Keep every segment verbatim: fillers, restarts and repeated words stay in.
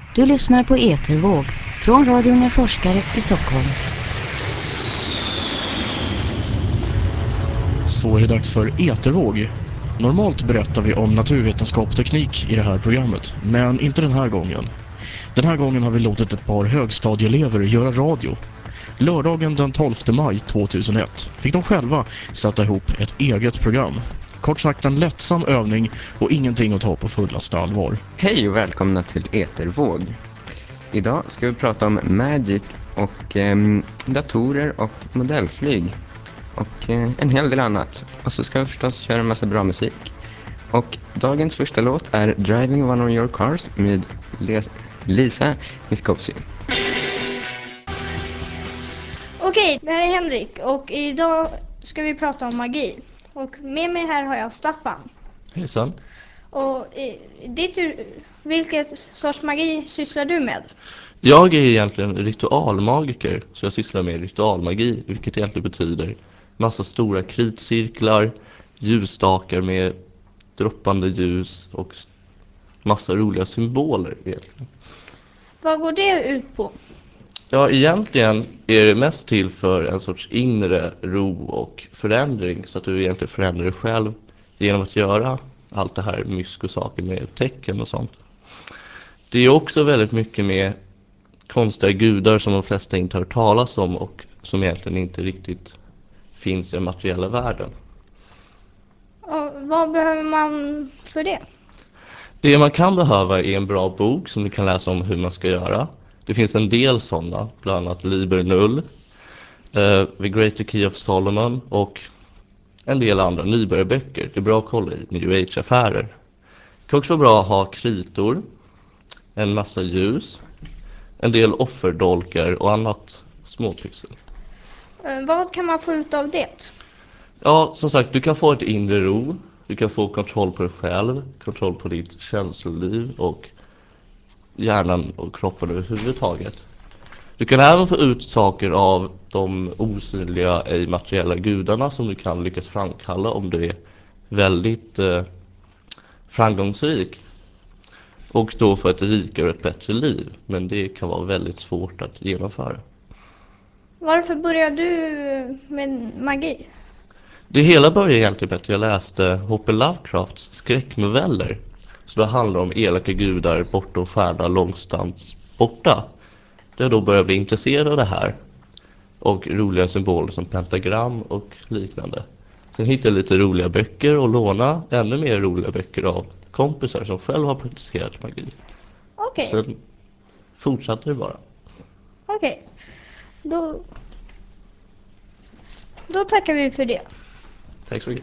Du lyssnar på Etervåg från Radio Unga Forskare i Stockholm. Så är det dags för Etervåg. Normalt berättar vi om naturvetenskap och teknik i det här programmet, men inte den här gången. Den här gången har vi låtit ett par högstadieelever göra radio. Lördagen den tolfte maj tvåtusenett fick de själva sätta ihop ett eget program. Kort sagt en lättsam övning och ingenting att ta på fullaste allvar. Hej och välkomna till Etervåg. Idag ska vi prata om Magic och eh, datorer och modellflyg. Och eh, en hel del annat. Och så ska vi förstås köra en massa bra musik. Och dagens första låt är Driving One of Your Cars med Le- Lisa Miskovsky. Okej, det här är Henrik och idag ska vi prata om magi. Och med mig här har jag Staffan. Hejsan. Och i ditt, vilket sorts magi sysslar du med? Jag är egentligen ritualmagiker, så jag sysslar med ritualmagi, vilket egentligen betyder massa stora kritcirklar, ljusstakar med droppande ljus och massa roliga symboler egentligen. Vad går det ut på? Ja, egentligen är det mest till för en sorts inre ro och förändring, så att du egentligen förändrar dig själv genom att göra allt det här myskosaker med tecken och sånt. Det är också väldigt mycket med konstiga gudar som de flesta inte har hört talas om och som egentligen inte riktigt finns i den materiella världen. Och vad behöver man för det? Det man kan behöva är en bra bok som du kan läsa om hur man ska göra. Det finns en del sådana, bland annat Liber Null, uh, The Greater Key of Solomon och en del andra nybörjarböcker. Det är bra att kolla i New Age-affärer. Det kan också vara bra att ha kritor, en massa ljus, en del offerdolkar och annat småpyssel. Eh, Vad kan man få ut av det? Ja, som sagt, du kan få ett inre ro. Du kan få kontroll på dig själv, kontroll på ditt känsloliv och hjärnan och kroppen överhuvudtaget. Du kan även få ut saker av de osynliga, ej materiella gudarna som du kan lyckas framkalla om du är väldigt eh, framgångsrik. Och då få ett rikare och ett bättre liv. Men det kan vara väldigt svårt att genomföra. Varför började du med magi? Det hela började egentligen med att jag läste H P Lovecrafts skräcknoveller. Så det handlar om elaka gudar bortom stjärna långstans borta. Där jag då började bli intresserad av det här. Och roliga symboler som pentagram och liknande. Sen hittade jag lite roliga böcker och låna ännu mer roliga böcker av kompisar som själv har praktiserat magi. Okej, Sen fortsatte det bara. okej. Då, då tackar vi för det. Tack så mycket.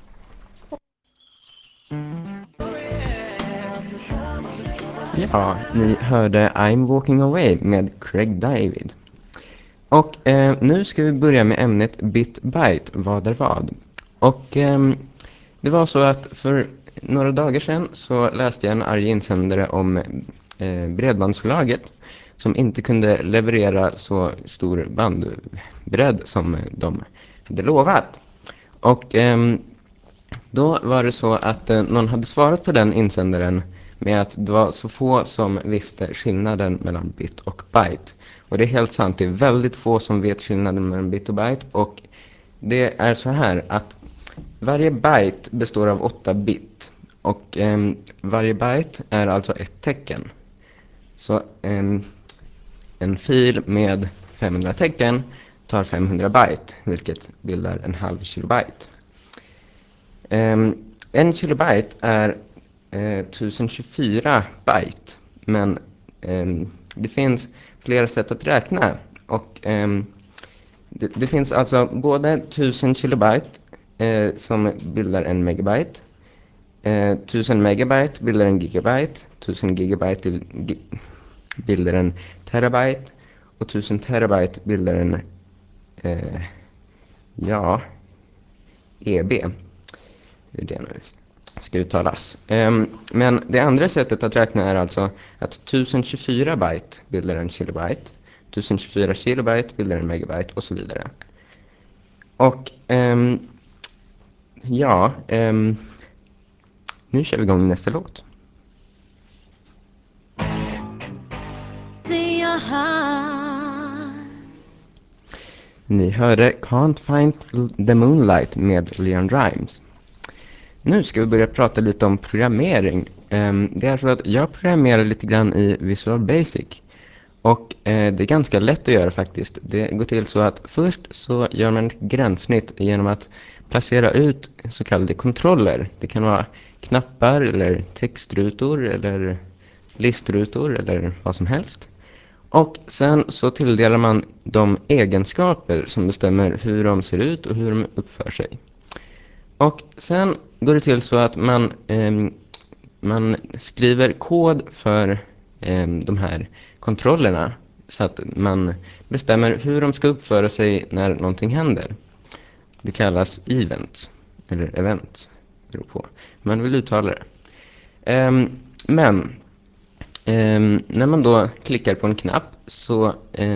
Ja, ni hörde I'm Walking Away med Craig David. Och eh, nu ska vi börja med ämnet Bit-Byte, vad är vad? Och eh, det var så att för några dagar sedan så läste jag en arg insändare om eh, Bredbandsbolaget som inte kunde leverera så stor bandbredd som de hade lovat. Och eh, då var det så att eh, någon hade svarat på den insändaren med att det var så få som visste skillnaden mellan bit och byte. Och det är helt sant, det är väldigt få som vet skillnaden mellan bit och byte. Och det är så här att varje byte består av åtta bit. Och eh, varje byte är alltså ett tecken. Så eh, en fil med femhundra tecken tar femhundra byte, vilket bildar en halv kilobyte. Um, en kilobyte är eh, tusen tjugofyra byte, men um, det finns flera sätt att räkna. Och um, det, det finns alltså både tusen kilobyte eh, som bildar en megabyte, eh, tusen megabyte bildar en gigabyte, tusen gigabyte gi- bildar en terabyte och tusen terabyte bildar en eh, ja, E B. Hur det nu ska uttalas. Um, men det andra sättet att räkna är alltså att tusen tjugofyra byte bildar en kilobyte, tusen tjugofyra kilobyte bildar en megabyte och så vidare. Och um, ja, um, nu kör vi igång nästa låt. Ni hörde Can't Find the Moonlight med Leon Rimes. Nu ska vi börja prata lite om programmering. Ehm, Det är så att jag programmerar lite grann i Visual Basic. Och eh, det är ganska lätt att göra faktiskt. Det går till så att först så gör man ett gränssnitt genom att placera ut så kallade kontroller. Det kan vara knappar eller textrutor eller listrutor eller vad som helst. Och sen så tilldelar man de egenskaper som bestämmer hur de ser ut och hur de uppför sig. Och sen går det till så att man, eh, man skriver kod för eh, de här kontrollerna så att man bestämmer hur de ska uppföra sig när någonting händer. Det kallas event eller event, beror på hur man vill uttala det. Eh, men eh, när man då klickar på en knapp så eh,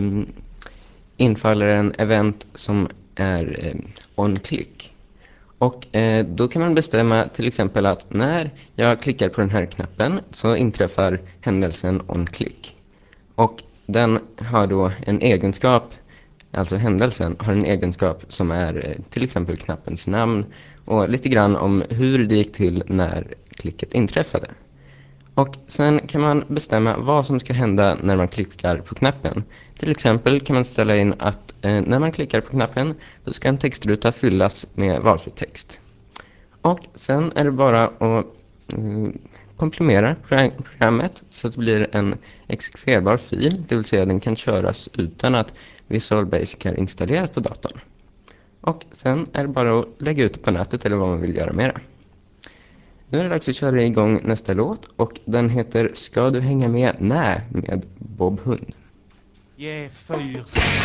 infaller en event som är eh, on-click. Och eh, då kan man bestämma till exempel att när jag klickar på den här knappen så inträffar händelsen on-click. Och den har då en egenskap, alltså händelsen har en egenskap som är eh, till exempel knappens namn och lite grann om hur det gick till när klicket inträffade. Och sen kan man bestämma vad som ska hända när man klickar på knappen. Till exempel kan man ställa in att eh, när man klickar på knappen så ska en textruta fyllas med valfri text. Och sen är det bara att eh, komprimera programmet så att det blir en exekverbar fil. Det vill säga att den kan köras utan att Visual Basic är installerat på datorn. Och sen är det bara att lägga ut det på nätet eller vad man vill göra med det. Nu är det dags att köra igång nästa låt och den heter Ska du hänga med? Nä med Bob Hund. Yeah, fyr.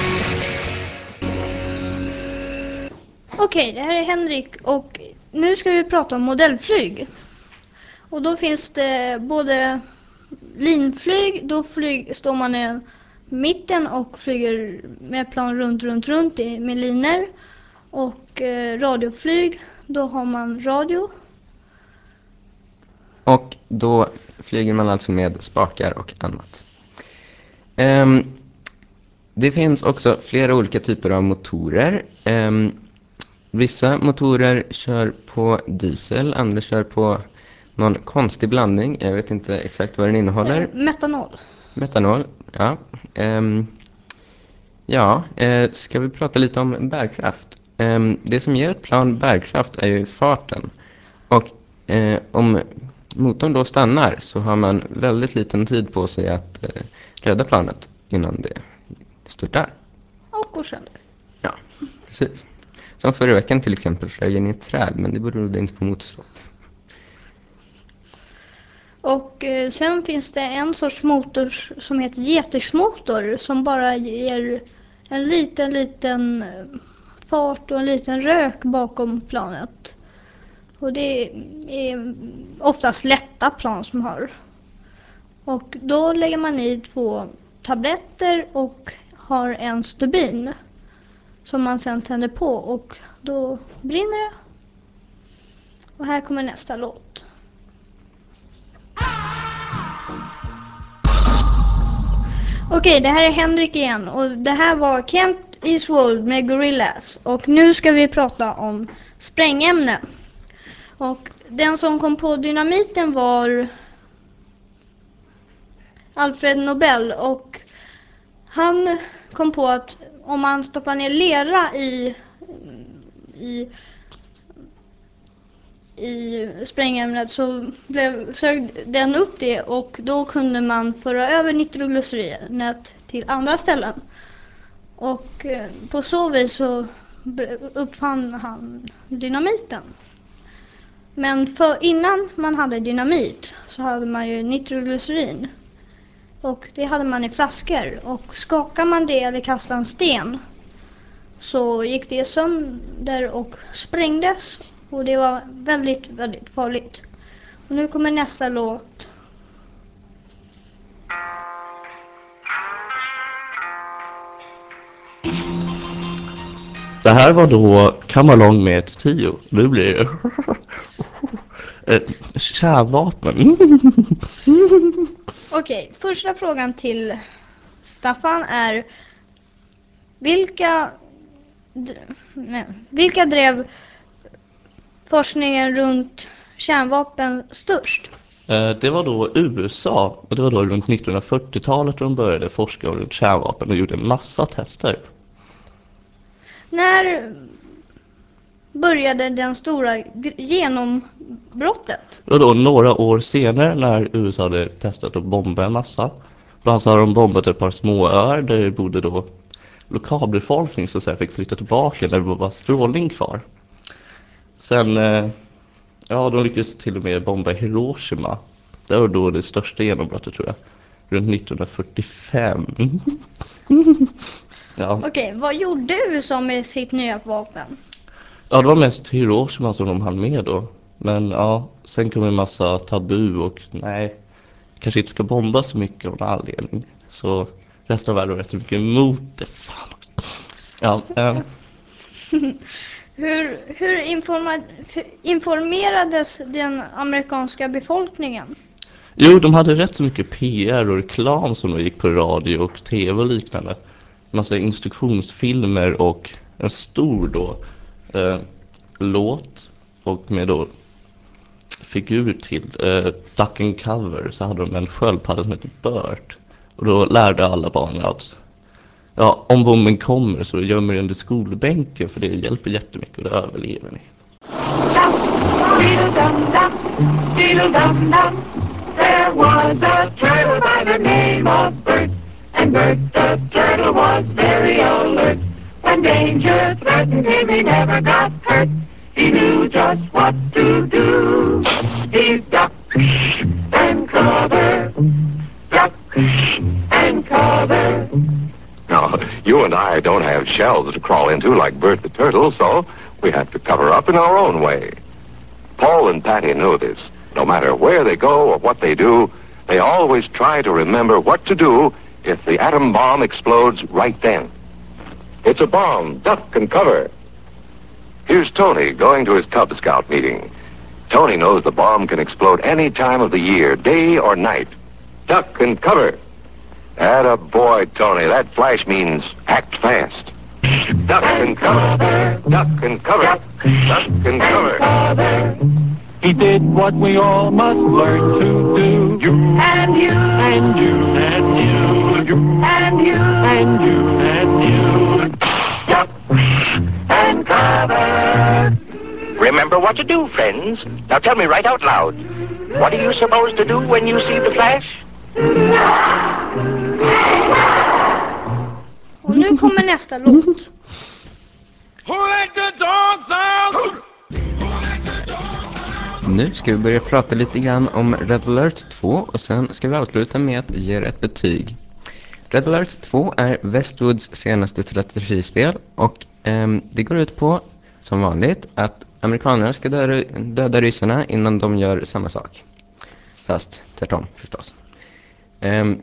Okej, det här är Henrik och nu ska vi prata om modellflyg. Och då finns det både linflyg, då flyg, står man i mitten och flyger med plan runt, runt, runt i, med linor. Och eh, radioflyg, då har man radio. Och då flyger man alltså med spakar och annat. Um, det finns också flera olika typer av motorer. Um, vissa motorer kör på diesel, andra kör på någon konstig blandning. Jag vet inte exakt vad den innehåller. Eh, metanol. Metanol, ja. Um, ja, uh, ska vi prata lite om bärkraft? Um, det som ger ett plan bärkraft är ju farten. Och uh, om motorn då stannar så har man väldigt liten tid på sig att uh, rädda planet innan det störtar. Och går sönder. Ja, precis. Som förra veckan till exempel flög in i ett träd, men det berodde inte på motorstopp. Och eh, sen finns det en sorts motor som heter getingmotor som bara ger en liten, liten eh, fart och en liten rök bakom planet. Och det är oftast lätta plan som har. Och då lägger man i två tabletter och har en stubin som man sen tänder på och då brinner det. Och här kommer nästa låt. Okej, det här är Henrik igen och det här var Kent Eastwood med Gorillaz och nu ska vi prata om sprängämnen. Och den som kom på dynamiten var Alfred Nobel och han kom på att om man stoppar ner lera i i i sprängämnet så blev, sög den upp det och då kunde man föra över nitroglycerinet till andra ställen. Och eh, på så vis så uppfann han dynamiten. Men för innan man hade dynamit så hade man ju nitroglycerin. Och det hade man i flaskor och skakar man det eller kastar en sten så gick det sönder och sprängdes. Och det var väldigt, väldigt farligt. Och nu kommer nästa låt. Det här var då Come Along med tio. Nu blir det eh, kärnvapen. Okej, första frågan till Staffan är vilka, d- nej, vilka drev forskningen runt kärnvapen störst? Eh, Det var då U S A, och det var då runt nittonhundrafyrtiotalet de började forska runt kärnvapen och gjorde en massa tester. När började den stora g- genombrottet? Och då några år senare när U S A hade testat att bomba en massa. Bland annat så har de bombat ett par små öar där det bodde då lokalbefolkning som sen fick flytta tillbaka där det var strålning kvar. Sen, eh, ja de lyckades till och med bomba Hiroshima. Det var då det största genombrottet tror jag. Runt nittonhundrafyrtiofem. Ja. Okej, vad gjorde U S A med sitt nya vapen? Ja, det var mest Hiroshima som de hann med då. Men ja, sen kom en massa tabu och nej, kanske inte ska bomba så mycket av en anledning. Så resten av världen var rätt mycket emot det. Fan. Ja, eh, Hur, hur informa- f- informerades den amerikanska befolkningen? jo, de hade rätt så mycket P R och reklam som de gick på radio och tv och liknande. Massa instruktionsfilmer och en stor då eh, låt och med då figur till eh, Duck and Cover så hade de en sköldpadda som heter Bert. Och då lärde alla barnen att ja, om bomben kommer så gömmer den under skolbänken för det hjälper jättemycket och det överlever ni. Dum-dum-dum, dee-dum-dum-dum. There was a turtle by the name of Bert, and Bert the turtle was very alert. When danger threatened him, he never got hurt. He knew just what to do. He ducked and covered, ducked and covered. Now, you and I don't have shells to crawl into like Bert the Turtle, so we have to cover up in our own way. Paul and Patty know this. No matter where they go or what they do, they always try to remember what to do if the atom bomb explodes right then. It's a bomb. Duck and cover. Here's Tony going to his Cub Scout meeting. Tony knows the bomb can explode any time of the year, day or night. Duck and cover. Atta boy, Tony. That flash means act fast. Duck and cover. Duck and cover. Duck and cover. He did what we all must learn to do. You and you and you and you, you and you and you and you. Duck and cover. Remember what to do, friends. Now tell me right out loud. What are you supposed to do when you see the flash? Och nu kommer nästa låt. Who let the dogs out? Nu ska vi börja prata lite grann om Red Alert två och sen ska vi avsluta med att ge ett betyg. Red Alert två är Westwoods senaste strategispel och ehm, det går ut på, som vanligt, att amerikanerna ska döda, döda ryssarna innan de gör samma sak. Fast tvärtom förstås. Ehm,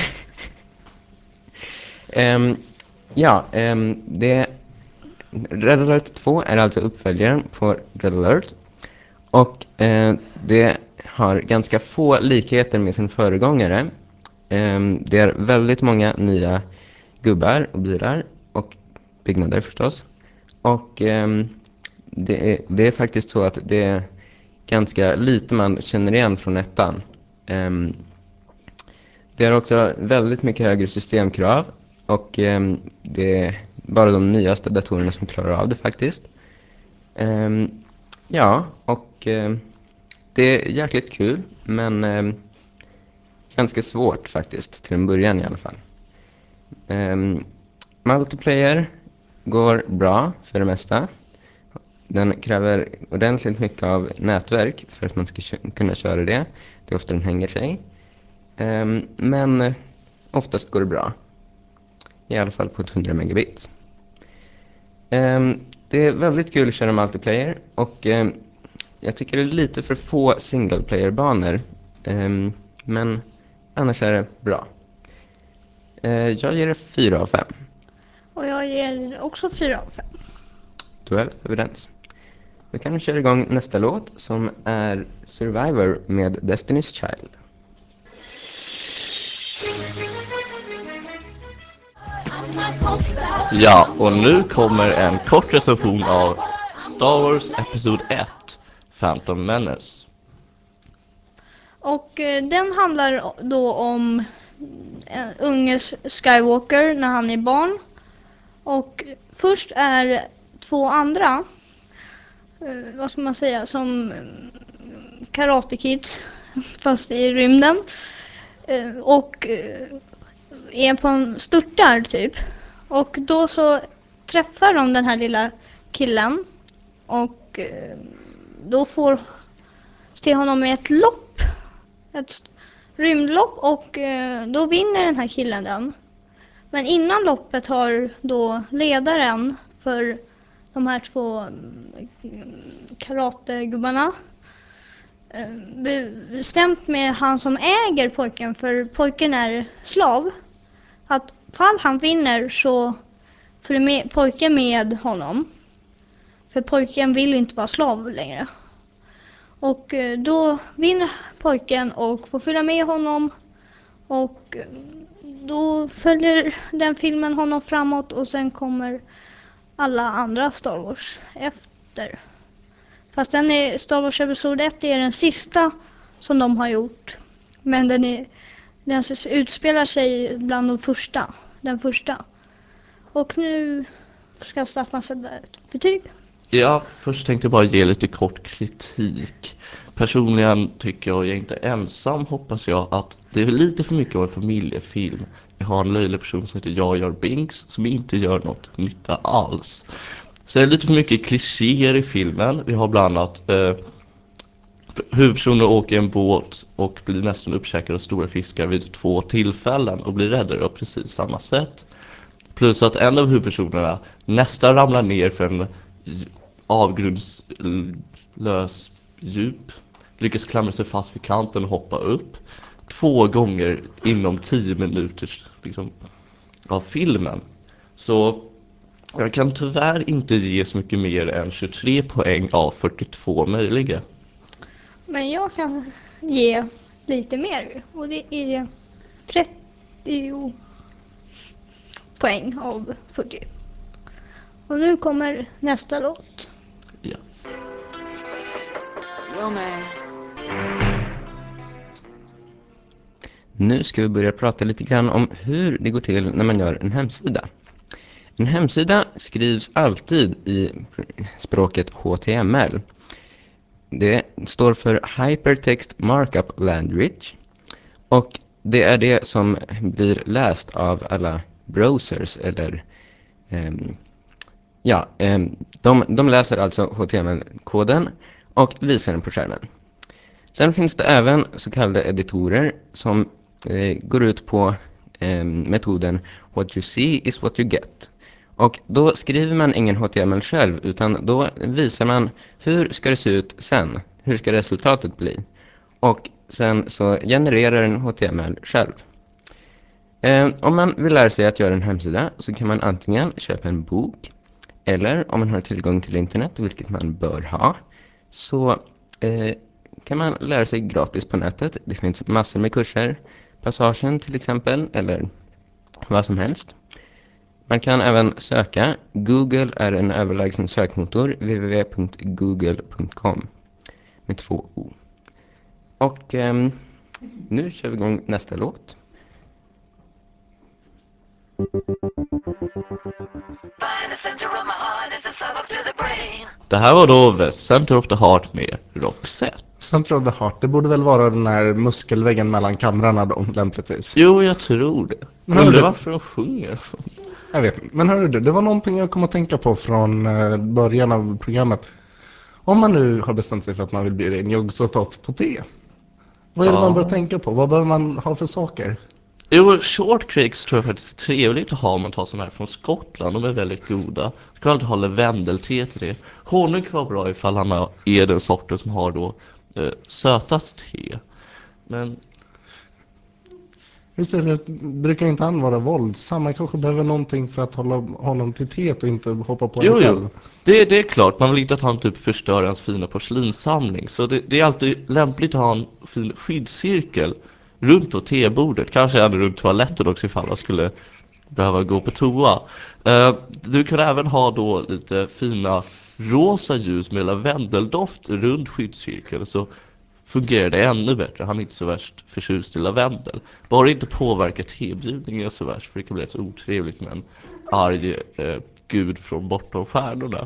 ehm, ja, ehm, det Red Alert två är alltså uppföljaren på Red Alert. Och eh, det har ganska få likheter med sin föregångare. Eh, det är väldigt många nya gubbar och bilar och byggnader förstås. Och eh, det, är, det är faktiskt så att det är ganska lite man känner igen från ettan. Eh, det är också väldigt mycket högre systemkrav och eh, det är bara de nyaste datorerna som klarar av det faktiskt. Eh, Ja, och eh, det är jäkligt kul, men eh, ganska svårt faktiskt, till en början i alla fall. Eh, multiplayer går bra för det mesta. Den kräver ordentligt mycket av nätverk för att man ska kö- kunna köra det. Det är ofta den hänger sig. Eh, men eh, oftast går det bra. I alla fall på hundra megabit. Eh, det är väldigt kul att köra multiplayer och eh, jag tycker det är lite för få single player-banor. Um, men annars är det bra. Uh, jag ger det fyra av fem. Och jag ger också fyra av fem. Då är vi överens. Vi kan köra igång nästa låt som är Survivor med Destiny's Child. Ja, och nu kommer en kort recension av Star Wars Episod ett, Phantom Menace. Och eh, den handlar då om en unge Skywalker när han är barn. Och först är två andra, eh, vad ska man säga, som Karate Kids fast i rymden. Eh, och eh, är på en störtar typ. Och då så träffar de den här lilla killen. Och eh, då får se honom i ett lopp. Ett rymdlopp, och eh, då vinner den här killen den. Men innan loppet har då ledaren för de här två mm, karategubbarna eh, bestämt med han som äger pojken, för pojken är slav, att fall han vinner så följer med, pojken med honom. För pojken vill inte vara slav längre. Och eh, då vinner pojken och får följa med honom. Och eh, då följer den filmen honom framåt, och sen kommer alla andra Star Wars efter. Fast den är, Star Wars Episod ett är den sista som de har gjort. Men den, är, den utspelar sig bland de första. Den första. Och nu ska Staffan sätta ett betyg. Ja, först tänkte jag bara ge lite kort kritik. Personligen tycker jag, och jag är inte ensam, hoppas jag, att det är lite för mycket av en familjefilm. Jag har en löjlig person som heter Jar Jar Binks som inte gör något nytta alls. Så det är lite för mycket klichéer i filmen. Vi har bland annat eh, huvudpersoner åker en båt och blir nästan uppkäkade av stora fiskar vid två tillfällen och blir räddade på precis samma sätt. Plus att en av huvudpersonerna nästan ramlar ner för en avgrundslös djup, lyckas klamra sig fast vid kanten och hoppa upp två gånger inom tio minuter liksom, av filmen. Så jag kan tyvärr inte ge så mycket mer än tjugotre poäng av fyrtiotvå möjliga. Men jag kan ge lite mer, och det är trettio poäng av fyrtio. Och nu kommer nästa låt. Ja. Nu ska vi börja prata lite grann om hur det går till när man gör en hemsida. En hemsida skrivs alltid i språket H T M L. Det står för Hypertext Markup Language, och det är det som blir läst av alla browsers eller um, ja, um, de, de läser alltså H T M L-koden och visar den på skärmen. Sen finns det även så kallade editorer som eh, går ut på eh, metoden What you see is what you get. Och då skriver man ingen H T M L själv, utan då visar man hur ska det se ut sen. Hur ska resultatet bli? Och sen så genererar den H T M L själv. Eh, om man vill lära sig att göra en hemsida så kan man antingen köpa en bok, eller om man har tillgång till internet, vilket man bör ha, så eh, kan man lära sig gratis på nätet. Det finns massor med kurser, Passagen till exempel, eller vad som helst. Man kan även söka. Google är en överlägsen sökmotor, w w w punkt google punkt com med två o. Och eh, nu kör vi igång nästa låt. Det här var då The Center of the Heart med Roxette. Center of the Heart, det borde väl vara den här muskelväggen mellan kamrarna då, lämpligtvis. Jo, jag tror det. Men undrar du varför de sjunger? Jag vet inte. Men hörru du, det var någonting jag kom att tänka på från början av programmet. Om man nu har bestämt sig för att man vill bli en joggsås på te, vad är det ja. man bör tänka på? Vad behöver man ha för saker? Jo, shortcakes tror jag faktiskt är trevligt att ha om man tar sådana här från Skottland. De är väldigt goda. Du kan alltid ha lavendelte till det. Honung kan vara bra ifall han är den sorten som har då eh, sötat te. Men Just det, det brukar inte han vara våldsam. Man kanske behöver någonting för att hålla honom till teet och inte hoppa på jo, en själv. Jo, det, det är klart. Man vill inte att han typ förstör hans fina porslinsamling. Så det, det är alltid lämpligt att ha en fin skyddscirkel runt och tebordet. Kanske även runt toaletten också ifall han skulle behöva gå på toa. Uh, du kan även ha då lite fina rosa ljus med lavendeldoft runt skyddscirkeln, så fungerar det ännu bättre. Han är inte så värst förtjust i lavendel. Bara inte påverka tebjudningen så värst, för det kan bli så otrevligt med en arg eh, gud från bortom stjärnorna.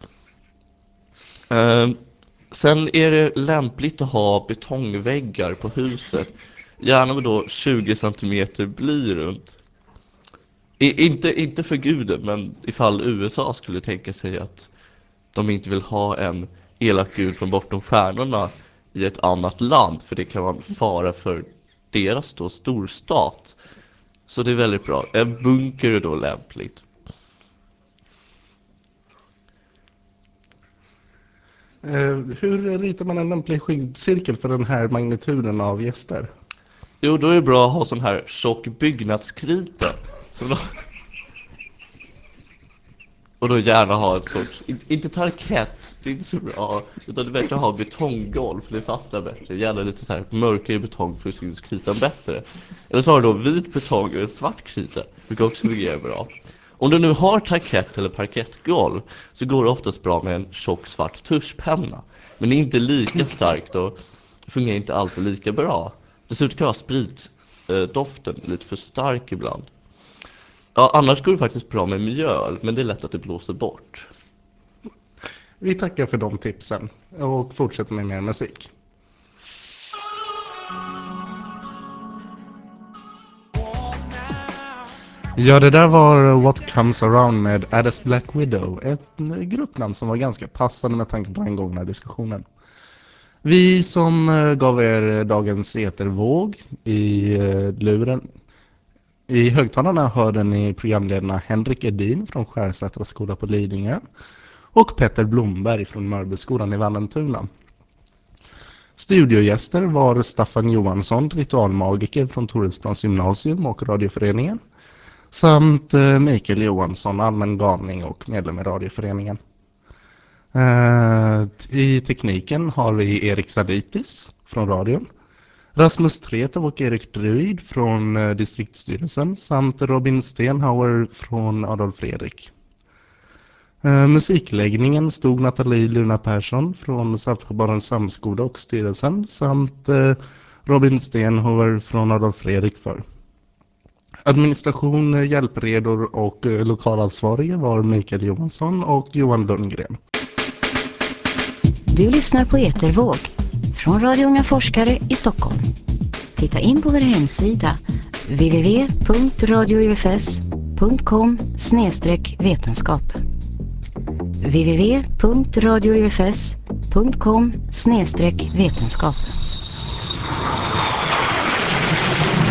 Uh, sen är det lämpligt att ha betongväggar på huset. Gärna med då tjugo centimeter bly runt. I, inte, inte för guden, men ifall U S A skulle tänka sig att de inte vill ha en elak gud från bortom stjärnorna i ett annat land, för det kan vara fara för deras då storstat. Så det är väldigt bra. En bunker är då lämpligt. Eh, hur ritar man en lämplig skyddscirkel för den här magnituden av gäster? Jo, då är det bra att ha sån här tjock byggnadskrita. Som då... Och då gärna ha ett sorts, inte tarkett, det är inte så bra, utan det är bättre att ha betonggolv, för det fastnar bättre. Gärna lite så här mörkare betong för att syns kritan bättre. Eller så har du då vit betong eller svart krita, det kan också fungera bra. Om du nu har tarkett eller parkettgolv så går det oftast bra med en tjock svart tuschpenna. Men det är inte lika starkt och fungerar inte alltid lika bra. Dessutom kan vara spritdoften lite för stark ibland. Ja, annars går det faktiskt bra med mjöl, men det är lätt att det blåser bort. Vi tackar för de tipsen och fortsätter med mer musik. Ja, det där var What Comes Around med Addis Black Widow. Ett gruppnamn som var ganska passande med tanke på den gångna diskussionen. Vi som gav er dagens etervåg i luren. I högtalarna hörde ni programledarna Henrik Edin från Skärsätra skola på Lidingö och Petter Blomberg från Mörbyskolan i Vallentuna. Studiogäster var Staffan Johansson, ritualmagiker från Toresplans gymnasium och radioföreningen, samt Mikael Johansson, allmän galning och medlem i radioföreningen. I tekniken har vi Erik Salitis från radion, Rasmus Tretov och Erik Druid från eh, distriktsstyrelsen samt Robin Stenhauer från Adolf Fredrik. Eh, musikläggningen stod Nathalie Luna Persson från Saltsjöbadens samskola och styrelsen samt eh, Robin Stenhauer från Adolf Fredrik för. Administration, hjälpredor och eh, lokalansvariga var Mikael Johansson och Johan Lundgren. Du lyssnar på Etervåg från Radio Unga Forskare i Stockholm. Titta in på vår hemsida w w w punkt radio u f s punkt com snedstreck vetenskap. w w w punkt radio u f s punkt com snedstreck vetenskap.